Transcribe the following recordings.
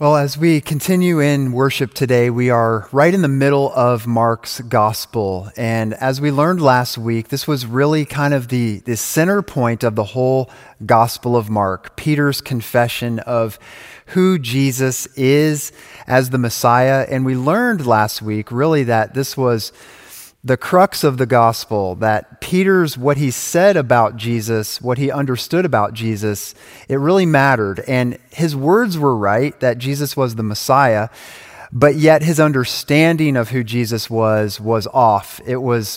Well, as we continue in worship today, we are right in the middle of Mark's gospel. And as we learned last week, this was really kind of the center point of the whole gospel of Mark, Peter's confession of who Jesus is as the Messiah. And we learned last week really that this was the crux of the gospel, that Peter's, what he said about Jesus, what he understood about Jesus, it really mattered. And his words were right, that Jesus was the Messiah, but yet his understanding of who Jesus was off. It was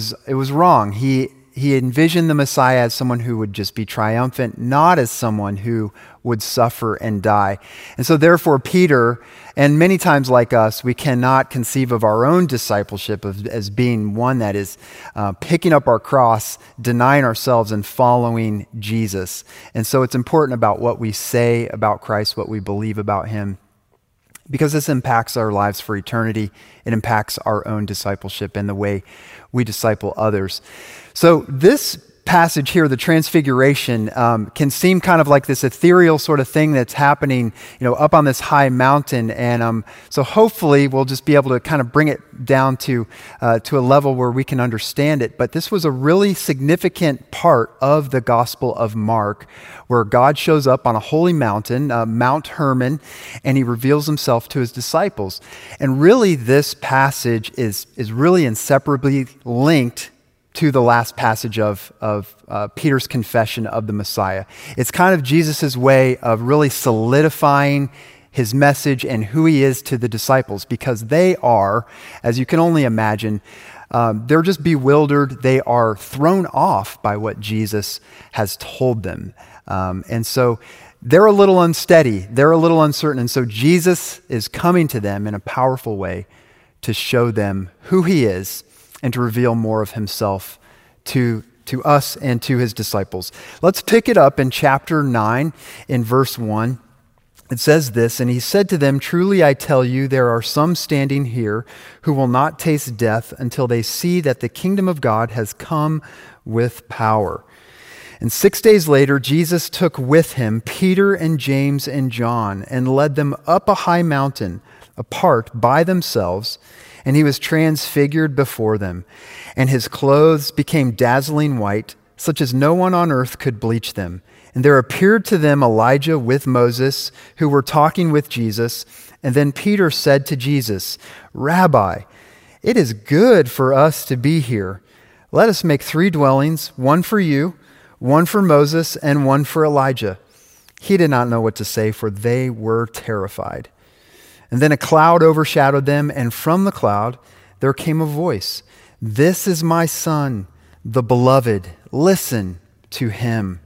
wrong. He envisioned the Messiah as someone who would just be triumphant, not as someone who would suffer and die. And so therefore Peter, and many times like us, we cannot conceive of our own discipleship as being one that is picking up our cross, denying ourselves, and following Jesus. And so it's important about what we say about Christ, what we believe about him, because this impacts our lives for eternity. It impacts our own discipleship and the way we disciple others. So this passage here, the Transfiguration, can seem kind of like this ethereal sort of thing that's happening, up on this high mountain. And so hopefully we'll just be able to kind of bring it down to a level where we can understand it. But this was a really significant part of the Gospel of Mark, where God shows up on a holy mountain, Mount Hermon, and he reveals himself to his disciples. And really this passage is really inseparably linked to the last passage of Peter's confession of the Messiah. It's kind of Jesus' way of really solidifying his message and who he is to the disciples, because they are, as you can only imagine, they're just bewildered. They are thrown off by what Jesus has told them. And so they're a little unsteady. They're a little uncertain. And so Jesus is coming to them in a powerful way to show them who he is and to reveal more of himself to us and to his disciples. Let's pick it up in chapter 9 in verse 1. It says this, "And he said to them, 'Truly I tell you, there are some standing here who will not taste death until they see that the kingdom of God has come with power.' And 6 days later, Jesus took with him Peter and James and John and led them up a high mountain apart by themselves, and he was transfigured before them, and his clothes became dazzling white, such as no one on earth could bleach them. And there appeared to them Elijah with Moses, who were talking with Jesus. And then Peter said to Jesus, 'Rabbi, it is good for us to be here. Let us make 3 dwellings, one for you, one for Moses, and one for Elijah.' He did not know what to say, for they were terrified. And then a cloud overshadowed them, and from the cloud there came a voice, 'This is my Son, the beloved. Listen to him.'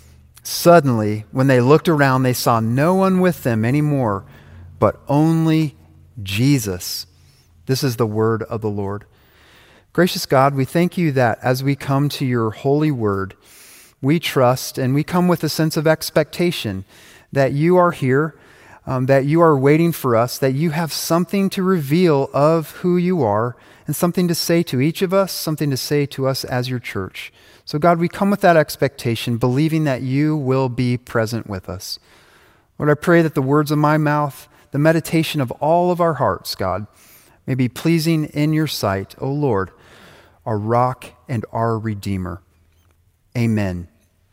Suddenly, when they looked around, they saw no one with them anymore, but only Jesus." This is the word of the Lord. Gracious God, we thank you that as we come to your holy word, we trust and we come with a sense of expectation that you are here, that you are waiting for us, that you have something to reveal of who you are and something to say to each of us, something to say to us as your church. So God, we come with that expectation, believing that you will be present with us. Lord, I pray that the words of my mouth, the meditation of all of our hearts, God, may be pleasing in your sight, O Lord, our rock and our Redeemer. Amen.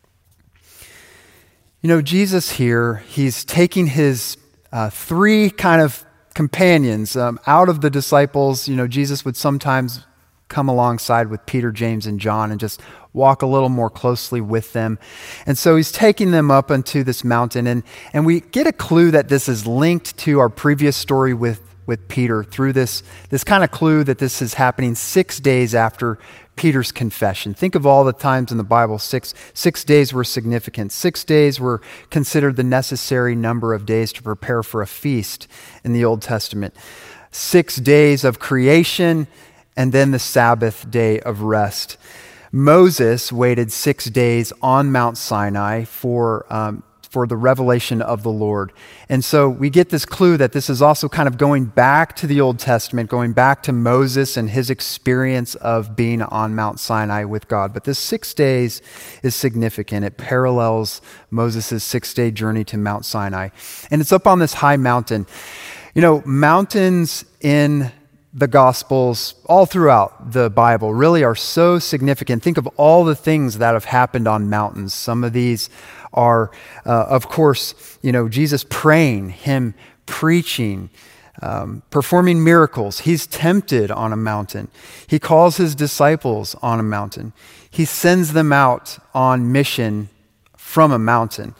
Jesus here, he's taking his 3 kind of companions out of the disciples. Jesus would sometimes come alongside with Peter, James, and John and just walk a little more closely with them. And so he's taking them up onto this mountain. And we get a clue that this is linked to our previous story with Peter through this kind of clue that this is happening 6 days after Peter's confession. Think of all the times in the Bible, six days were significant. 6 days were considered the necessary number of days to prepare for a feast in the Old Testament. 6 days of creation, and then the Sabbath day of rest. Moses waited 6 days on Mount Sinai for for the revelation of the Lord. And so we get this clue that this is also kind of going back to the Old Testament, going back to Moses and his experience of being on Mount Sinai with God. But this 6 days is significant. It parallels Moses' 6-day journey to Mount Sinai. And it's up on this high mountain. You know, mountains in the Gospels, all throughout the Bible, really are so significant. Think of all the things that have happened on mountains. Some of these are, of course, you know, Jesus praying, him preaching, performing miracles. He's tempted on a mountain. He calls his disciples on a mountain. He sends them out on mission from a mountain.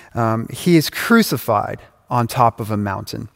He is crucified on top of a mountain.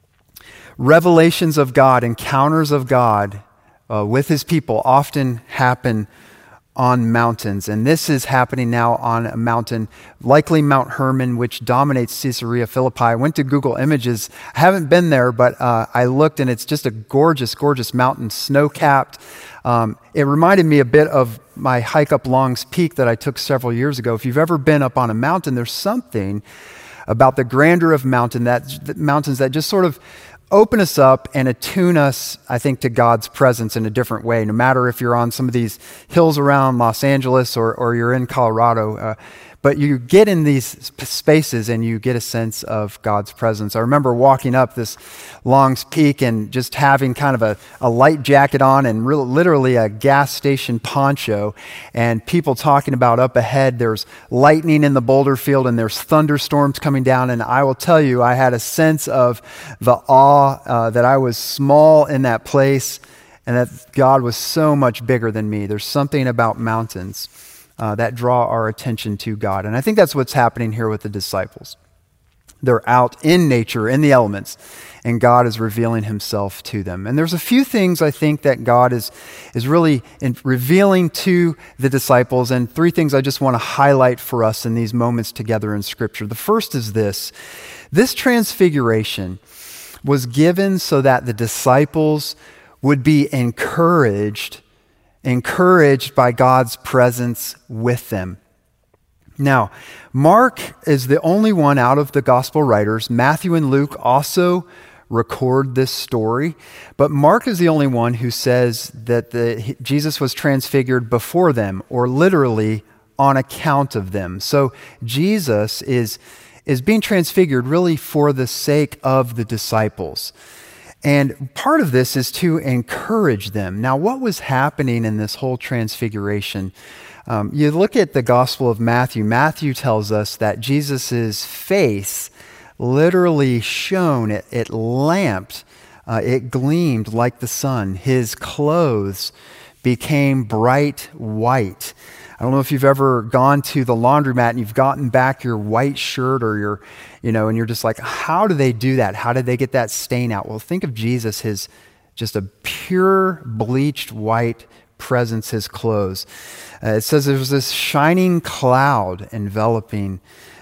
Revelations of God, encounters of God with his people often happen on mountains. And this is happening now on a mountain, likely Mount Hermon, which dominates Caesarea Philippi. I went to Google Images. I haven't been there, but I looked, and it's just a gorgeous, gorgeous mountain, snow-capped. It reminded me a bit of my hike up Long's Peak that I took several years ago. If you've ever been up on a mountain, there's something about the grandeur of mountains that just sort of open us up and attune us, I think, to God's presence in a different way, no matter if you're on some of these hills around Los Angeles or you're in Colorado. But you get in these spaces and you get a sense of God's presence. I remember walking up this Long's Peak and just having kind of a light jacket on and literally a gas station poncho, and people talking about up ahead there's lightning in the boulder field and there's thunderstorms coming down. And I will tell you, I had a sense of the awe that I was small in that place and that God was so much bigger than me. There's something about mountains that draw our attention to God. And I think that's what's happening here with the disciples. They're out in nature, in the elements, and God is revealing himself to them. And there's a few things I think that God is really revealing to the disciples, and 3 things I just want to highlight for us in these moments together in Scripture. The first is this transfiguration was given so that the disciples would be encouraged by God's presence with them. Now, Mark is the only one out of the gospel writers. Matthew and Luke also record this story, but Mark is the only one who says that Jesus was transfigured before them, or literally on account of them. So Jesus is being transfigured really for the sake of the disciples. And part of this is to encourage them. Now, what was happening in this whole transfiguration? You look at the Gospel of Matthew. Matthew tells us that Jesus' face literally shone. It lamped. It gleamed like the sun. His clothes became bright white. I don't know if you've ever gone to the laundromat and you've gotten back your white shirt or and you're just like, how do they do that? How did they get that stain out? Well, think of Jesus, his just a pure bleached white presence, his clothes. It says there was this shining cloud enveloping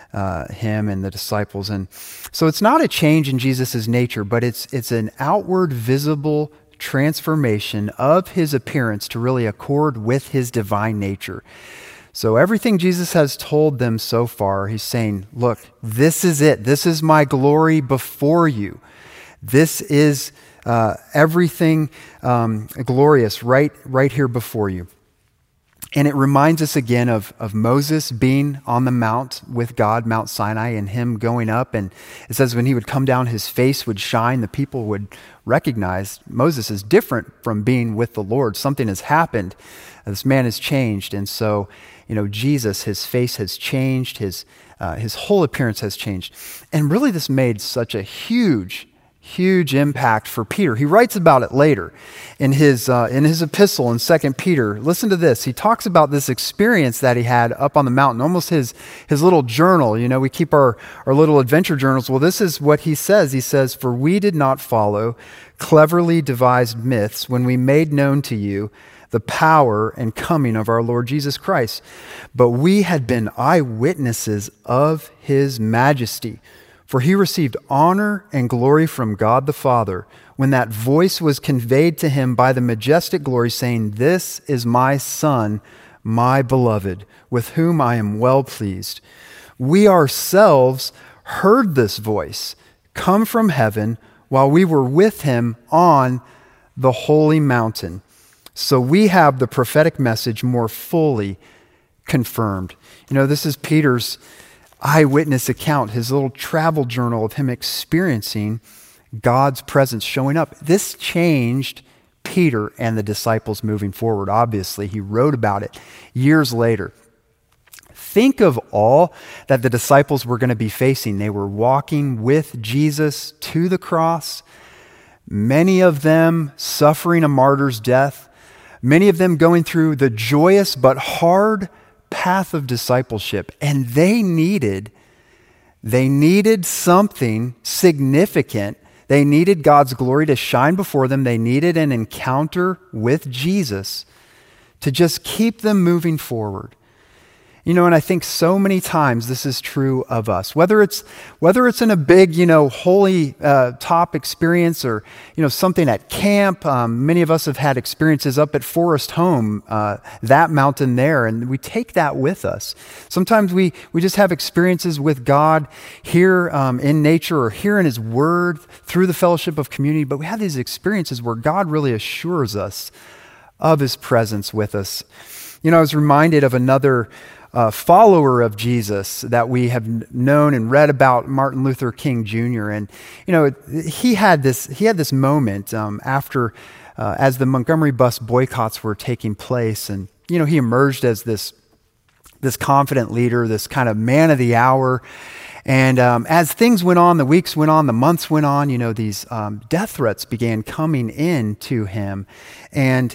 him and the disciples. And so it's not a change in Jesus' nature, but it's an outward visible transformation of his appearance to really accord with his divine nature. So everything Jesus has told them so far, he's saying, look, this is it. This is my glory before you. This is everything glorious right here before you. And it reminds us again of Moses being on the mount with God, Mount Sinai, and him going up. And it says when he would come down, his face would shine. The people would recognize Moses is different from being with the Lord. Something has happened. This man has changed. And so, Jesus, his face has changed. His whole appearance has changed. And really this made such a huge impact for Peter. He writes about it later in his epistle in 2 Peter. Listen to this. He talks about this experience that he had up on the mountain, almost his little journal. We keep our little adventure journals. Well, this is what he says. He says, "For we did not follow cleverly devised myths when we made known to you the power and coming of our Lord Jesus Christ, but we had been eyewitnesses of his majesty. For he received honor and glory from God the Father when that voice was conveyed to him by the majestic glory, saying, 'This is my Son, my beloved, with whom I am well pleased.' we ourselves heard this voice come from heaven while we were with him on the holy mountain. So we have the prophetic message more fully confirmed. This is Peter's eyewitness account, his little travel journal of him experiencing God's presence showing up. This changed Peter and the disciples moving forward. Obviously, he wrote about it years later. Think of all that the disciples were going to be facing. They were walking with Jesus to the cross, many of them suffering a martyr's death, many of them going through the joyous but hard path of discipleship. And they needed something significant. They needed God's glory to shine before them. They needed an encounter with Jesus to just keep them moving forward. And I think so many times this is true of us, whether it's in a big, holy top experience or, something at camp. Many of us have had experiences up at Forest Home, that mountain there, and we take that with us. Sometimes we just have experiences with God here in nature or here in his word through the fellowship of community, but we have these experiences where God really assures us of his presence with us. I was reminded of another follower of Jesus that we have known and read about, Martin Luther King Jr. And he had this moment after as the Montgomery bus boycotts were taking place, and he emerged as this confident leader, this kind of man of the hour. And as things went on, the weeks went on, the months went on, these death threats began coming in to him. And,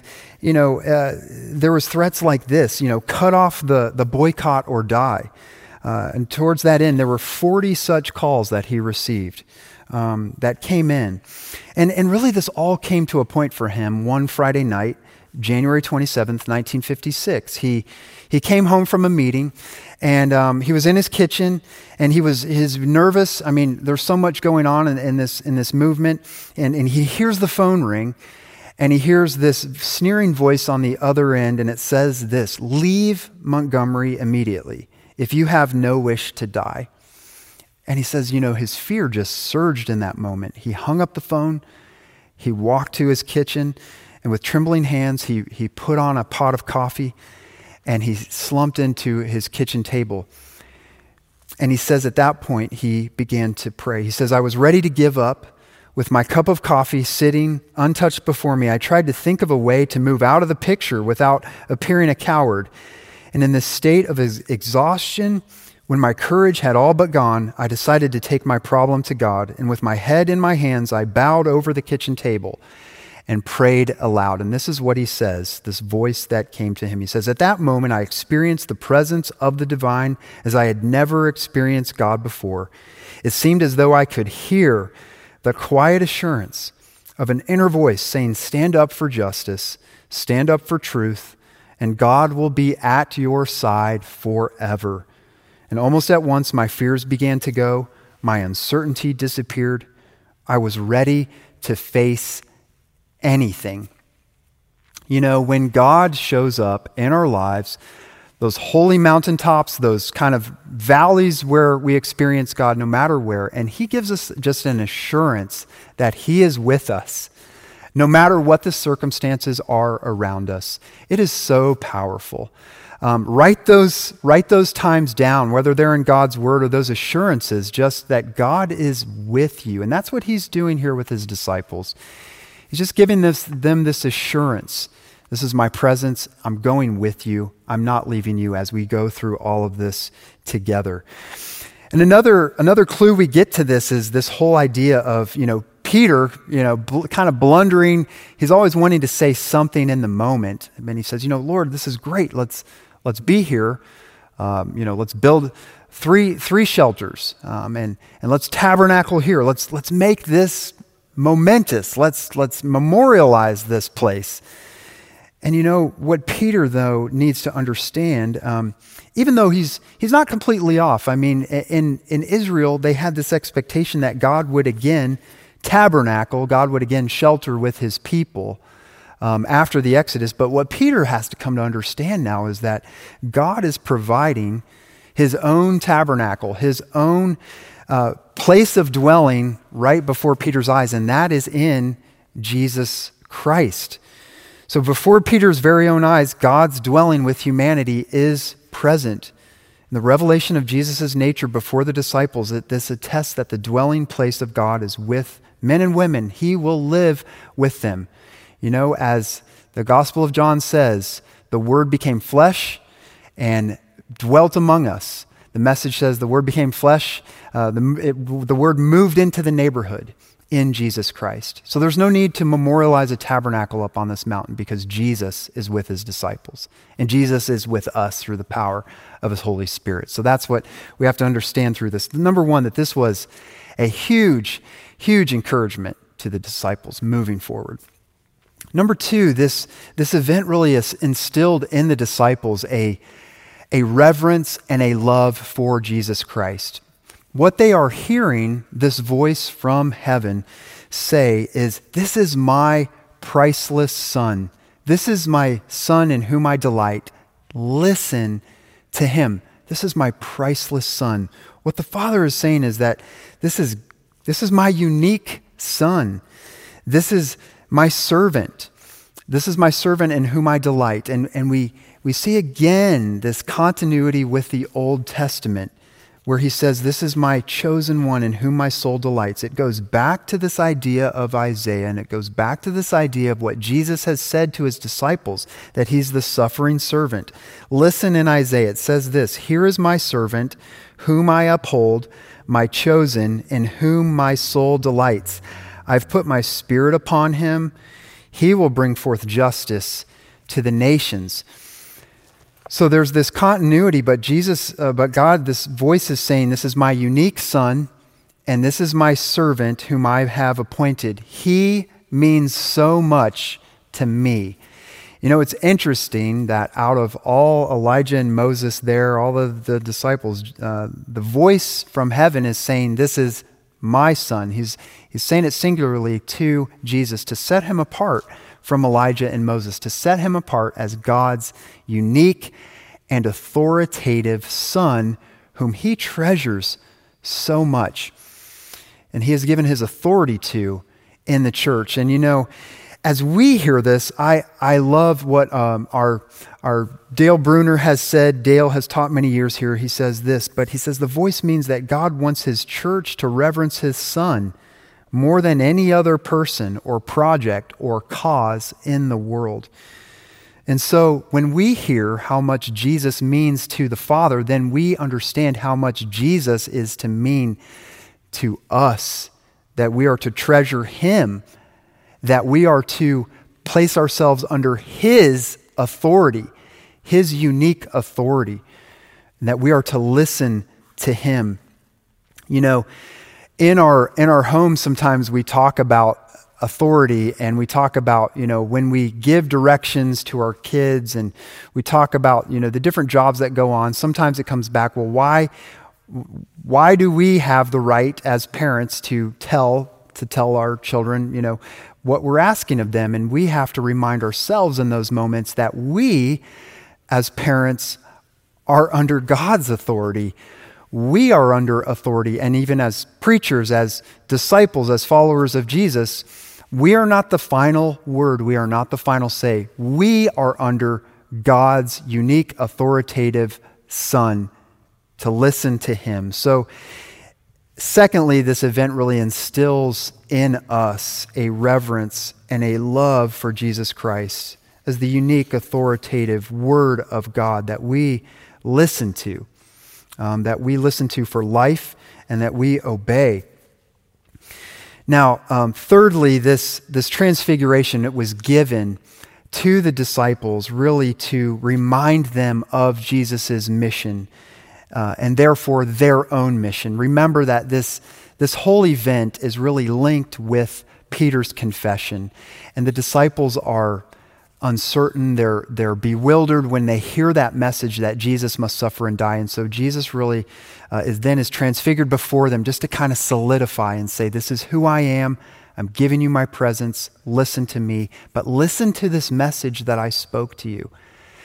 there was threats like this, cut off the boycott or die. And towards that end, there were 40 such calls that he received that came in. And really this all came to a point for him one Friday night, January 27th, 1956. He came home from a meeting, and he was in his kitchen, and he's nervous. I mean, there's so much going on in this movement, and he hears the phone ring, and he hears this sneering voice on the other end, and it says this: "Leave Montgomery immediately if you have no wish to die." And he says, his fear just surged in that moment. He hung up the phone, he walked to his kitchen, and with trembling hands, he put on a pot of coffee, and he slumped into his kitchen table. And he says at that point, he began to pray. He says, "I was ready to give up. With my cup of coffee sitting untouched before me, I tried to think of a way to move out of the picture without appearing a coward. And in this state of exhaustion, when my courage had all but gone, I decided to take my problem to God. And with my head in my hands, I bowed over the kitchen table and prayed aloud." And this is what he says, this voice that came to him. He says, "At that moment, I experienced the presence of the divine as I had never experienced God before. It seemed as though I could hear the quiet assurance of an inner voice saying, 'Stand up for justice, stand up for truth, and God will be at your side forever.' And almost at once, my fears began to go, my uncertainty disappeared. I was ready to face anything." When God shows up in our lives, those holy mountaintops, those kind of valleys where we experience God no matter where, and he gives us just an assurance that he is with us, no matter what the circumstances are around us. It is so powerful. Write those times down, whether they're in God's word or those assurances, just that God is with you. And that's what he's doing here with his disciples. He's just giving them this assurance. This is my presence. I'm going with you. I'm not leaving you as we go through all of this together. And another clue we get to this is this whole idea of, Peter, kind of blundering. He's always wanting to say something in the moment. And then he says, "Lord, this is great. Let's be here. Let's build three shelters, and let's tabernacle here. Let's make this momentous. Let's memorialize this place." And what Peter, though, needs to understand, even though he's not completely off. I mean, in Israel, they had this expectation that God would again tabernacle, God would again shelter with his people after the Exodus. But what Peter has to come to understand now is that God is providing his own tabernacle, his own place of dwelling right before Peter's eyes, and that is in Jesus Christ. So before Peter's very own eyes, God's dwelling with humanity is present. In the revelation of Jesus' nature before the disciples, this attests that the dwelling place of God is with men and women. He will live with them. You know, as the Gospel of John says, the Word became flesh and dwelt among us. The message says the Word became flesh. The Word moved into the neighborhood in Jesus Christ. So there's no need to memorialize a tabernacle up on this mountain because Jesus is with his disciples. And Jesus is with us through the power of his Holy Spirit. So that's what we have to understand through this. Number one, that this was a huge, huge encouragement to the disciples moving forward. Number two, this event really has instilled in the disciples a reverence and a love for Jesus Christ. What they are hearing this voice from heaven say is, "This is my priceless Son. This is my Son in whom I delight. Listen to him. This is my priceless Son." What the Father is saying is that this is my unique Son. This is my servant. This is my servant in whom I delight. And we see again this continuity with the Old Testament, where he says, "This is my chosen one in whom my soul delights." It goes back to this idea of Isaiah, and it goes back to this idea of what Jesus has said to his disciples, that he's the suffering servant. Listen in Isaiah, it says this, "Here is my servant, whom I uphold, my chosen, in whom my soul delights. I've put my spirit upon him. He will bring forth justice to the nations." So there's this continuity, but God, this voice is saying, "This is my unique Son, and this is my servant whom I have appointed. He means so much to me." You know, it's interesting that out of all Elijah and Moses there, all of the disciples, the voice from heaven is saying, "This is my Son." He's saying it singularly to Jesus to set him apart from Elijah and Moses, to set him apart as God's unique and authoritative Son, whom he treasures so much. And he has given his authority to in the church. And you know, as we hear this, I love what our Dale Bruner has said. Dale has taught many years here. He says this, but he says the voice means that God wants his church to reverence his Son more than any other person or project or cause in the world. And so when we hear how much Jesus means to the Father, then we understand how much Jesus is to mean to us, that we are to treasure him, that we are to place ourselves under his authority, his unique authority, and that we are to listen to him. You know, in our homes, sometimes we talk about authority, and we talk about, you know, when we give directions to our kids, and we talk about, you know, the different jobs that go on. Sometimes it comes back, well, why do we have the right as parents to tell our children, you know, what we're asking of them? And we have to remind ourselves in those moments that we, as parents, are under God's authority. We are under authority, and even as preachers, as disciples, as followers of Jesus, we are not the final word. We are not the final say. We are under God's unique, authoritative Son to listen to him. So, secondly, this event really instills in us a reverence and a love for Jesus Christ as the unique, authoritative Word of God that we listen to. That we listen to for life and that we obey. Now, thirdly, this transfiguration, it was given to the disciples really to remind them of Jesus' mission and therefore their own mission. Remember that this whole event is really linked with Peter's confession, and the disciples are uncertain, they're bewildered when they hear that message that Jesus must suffer and die. And so Jesus really is transfigured before them just to kind of solidify and say, "This is who I am. I'm giving you my presence. Listen to me, but listen to this message that I spoke to you.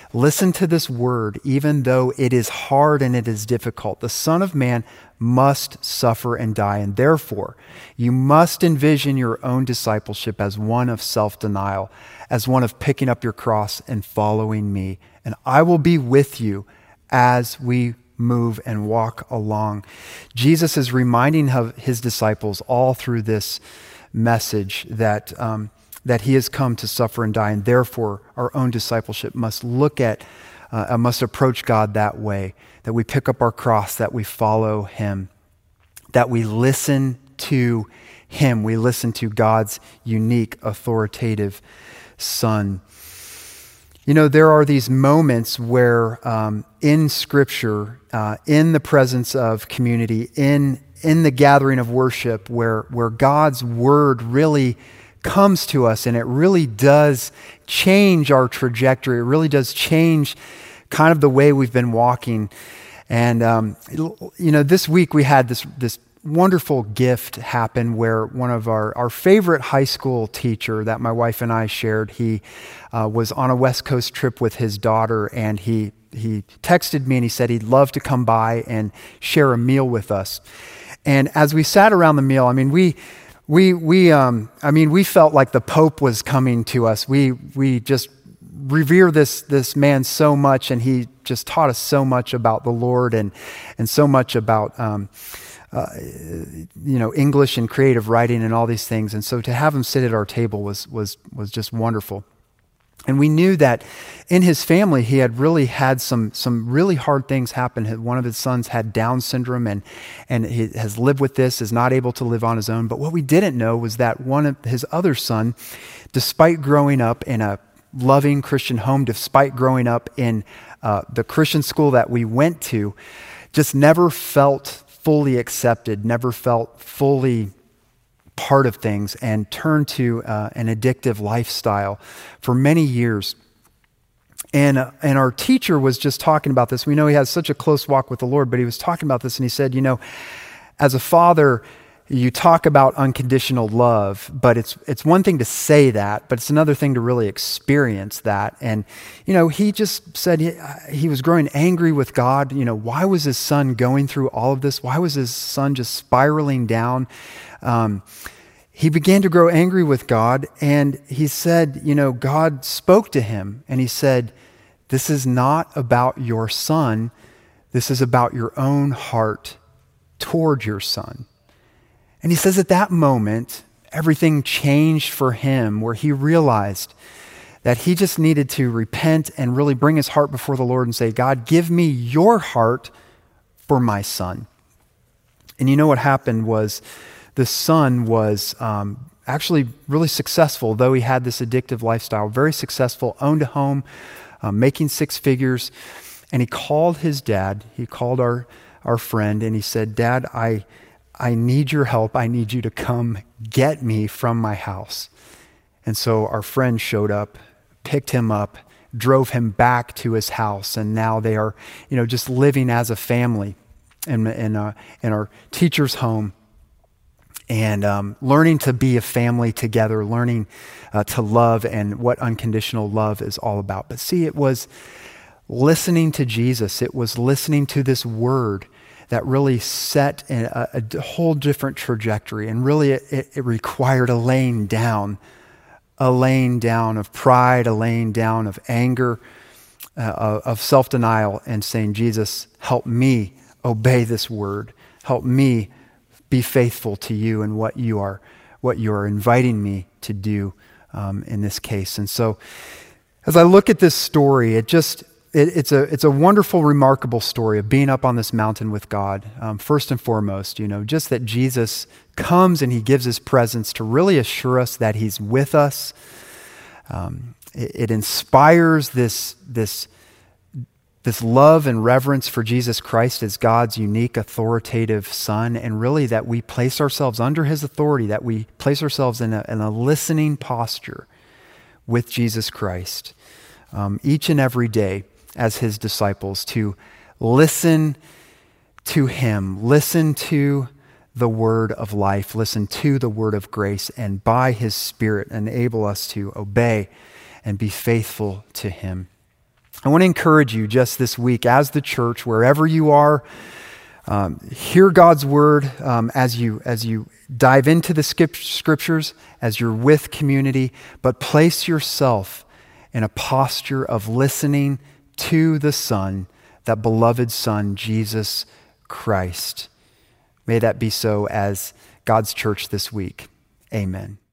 Listen to this word, even though it is hard and it is difficult. The Son of Man must suffer and die, and therefore you must envision your own discipleship as one of self-denial, as one of picking up your cross and following me. And I will be with you as we move and walk along. Jesus is reminding his disciples all through this message that he has come to suffer and die, and therefore our own discipleship must must approach God that way, that we pick up our cross, that we follow him, that we listen to him, we listen to God's unique, authoritative Son. You know, there are these moments where in Scripture, in the presence of community, in the gathering of worship, where God's word really comes to us and it really does change our trajectory. It really does change kind of the way we've been walking. And, this week we had this wonderful gift happen where one of our favorite high school teacher that my wife and I shared, he was on a West Coast trip with his daughter, and he texted me and he said he'd love to come by and share a meal with us. And as we sat around the meal, I mean, we felt like the Pope was coming to us. We just revere this man so much, and he just taught us so much about the Lord and so much about English and creative writing and all these things. And so to have him sit at our table was just wonderful. And we knew that in his family, he had really had some really hard things happen. One of his sons had Down syndrome and he has lived with this, is not able to live on his own. But what we didn't know was that one of his other son, despite growing up in a loving Christian home, despite growing up in the Christian school that we went to, just never felt fully accepted, never felt fully part of things, and turned to an addictive lifestyle for many years. And our teacher was just talking about this. We know he has such a close walk with the Lord, but he was talking about this, and he said, as a father, you talk about unconditional love, but it's one thing to say that, but it's another thing to really experience that. And, he just said he was growing angry with God. Why was his son going through all of this? Why was his son just spiraling down? He began to grow angry with God, and he said, God spoke to him, and he said, this is not about your son. This is about your own heart toward your son. And he says at that moment, everything changed for him, where he realized that he just needed to repent and really bring his heart before the Lord and say, God, give me your heart for my son. And you know what happened was the son was actually really successful, though he had this addictive lifestyle, very successful, owned a home, making six figures. And he called his dad, he called our friend, and he said, Dad, I need your help. I need you to come get me from my house. And so our friend showed up, picked him up, drove him back to his house, and now they are, just living as a family in our teacher's home, and learning to be a family together, learning to love and what unconditional love is all about. But see, it was listening to Jesus. It was listening to this word that really set a whole different trajectory. And really it required a laying down of pride, a laying down of anger, of self-denial, and saying, Jesus, help me obey this word. Help me be faithful to you and what you are inviting me to do in this case. And so as I look at this story, it's a wonderful, remarkable story of being up on this mountain with God. First and foremost, just that Jesus comes and he gives his presence to really assure us that he's with us. It inspires this love and reverence for Jesus Christ as God's unique, authoritative Son, and really that we place ourselves under his authority, that we place ourselves in a listening posture with Jesus Christ each and every day as his disciples, to listen to him, listen to the word of life, listen to the word of grace, and by his Spirit enable us to obey and be faithful to him. I want to encourage you just this week as the church, wherever you are, hear God's word as you dive into the scriptures, as you're with community, but place yourself in a posture of listening to the Son, that beloved Son, Jesus Christ. May that be so as God's church this week. Amen.